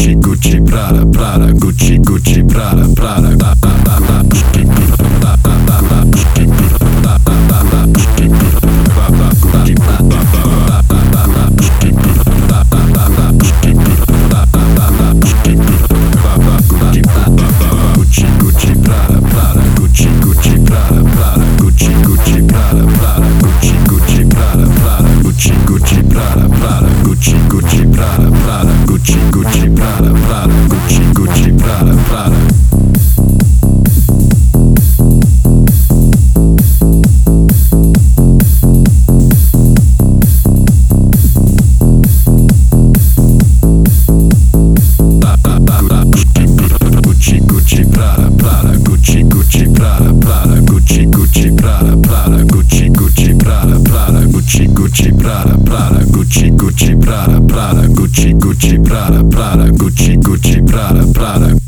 Gucci, Gucci, Prada, Prada, Gucci, Gucci, Prada, Prada. Gucci, Gucci, Prada, Prada, Gucci, Gucci, Prada, Prada, Gucci, Gucci, Prada, Prada, Gucci, Gucci, Prada, Prada, Gucci, Gucci, Prada, Prada, Gucci, Gucci, Prada, Prada, Gucci, Gucci, Prada, Prada, Gucci, Gucci, Prada, Prada. Gucci, Gucci, Prada, Prada, Gucci, Gucci, Prada, Prada, Gucci, Gucci, Prada, Prada, Gucci, Gucci, Prada, Prada, Gucci, Gucci, Prada, Prada, Gucci, Gucci, Prada, Prada, Gucci, Gucci, Prada, Prada, Gucci, Gucci, Prada, Prada.